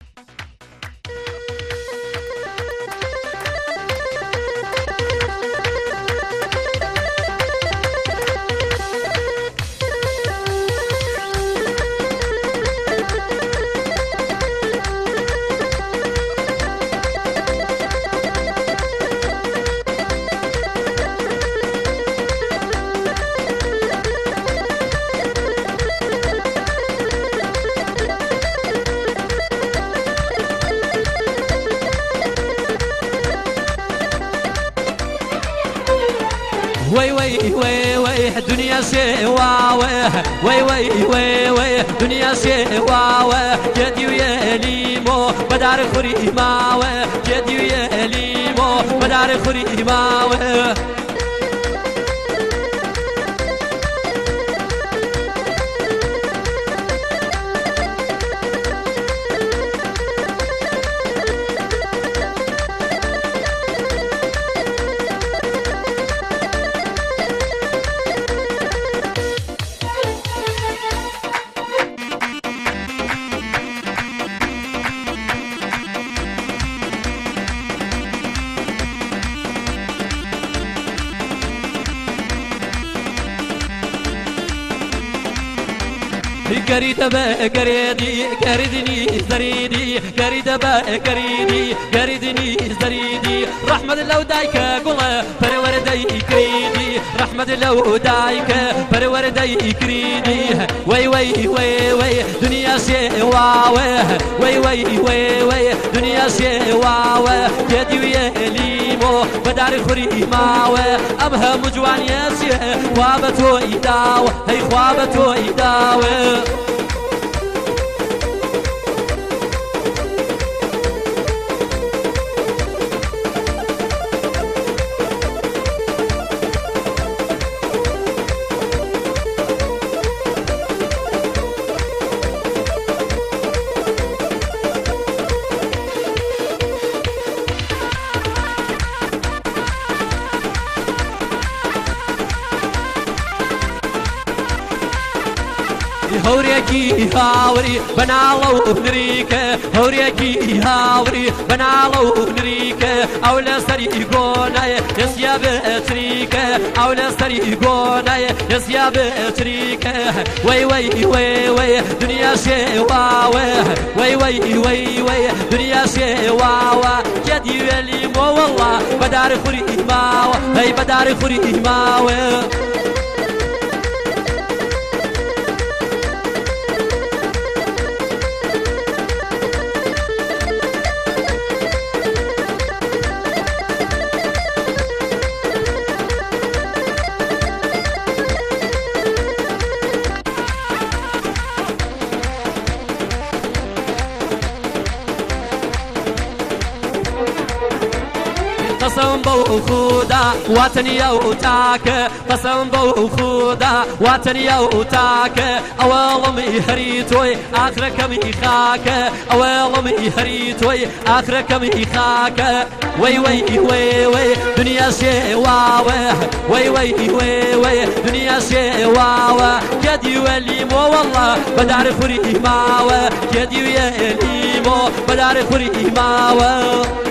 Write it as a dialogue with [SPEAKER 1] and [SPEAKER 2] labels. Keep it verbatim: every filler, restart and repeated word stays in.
[SPEAKER 1] وي وي وي وي دنيا سواوه وي وي وي وي دنيا سواوه جدي ويليمو بدار خوري ماوه جدي ويليمو بدار خوري ماوه قريت با قريدي قريدني زريدي قريت با قريدي قريدني زريدي رحمة لو دايك قولا فروردي كريدي رحمة لو دايك فروردي كريدي وي وي وي وي دنيا سواوه وي وي وي وي دنيا سواوه يدي ويليمو بدار خوري ماوه أمها مجوان ياسيه خوابتو إداوه هي خوابتو إداوه هوريكي هاوري بنالو نريكه هوريكي هاوري بنالو نريكه أولا سري قوناي يسيا بتريكه أولا سري قوناي يسيا بتريكه وي وي وي وي دنيا شواوه وي وي وي وي دنيا شواوه جدي ولي مو والله بدار خوري ماوه هي بدار خوري ماوه قسم بو خدا وطني وتاك قسم بو خدا وطني وتاك أول مهريتوي آخرك ميخاك أول مهريتوي آخرك ميخاك وي وي وي وي دنيا سواوه وي وي وي وي دنيا سواوه جدي ولي مو والله بدار خوري ماوه جدي ولي مو بدار خوري ماوه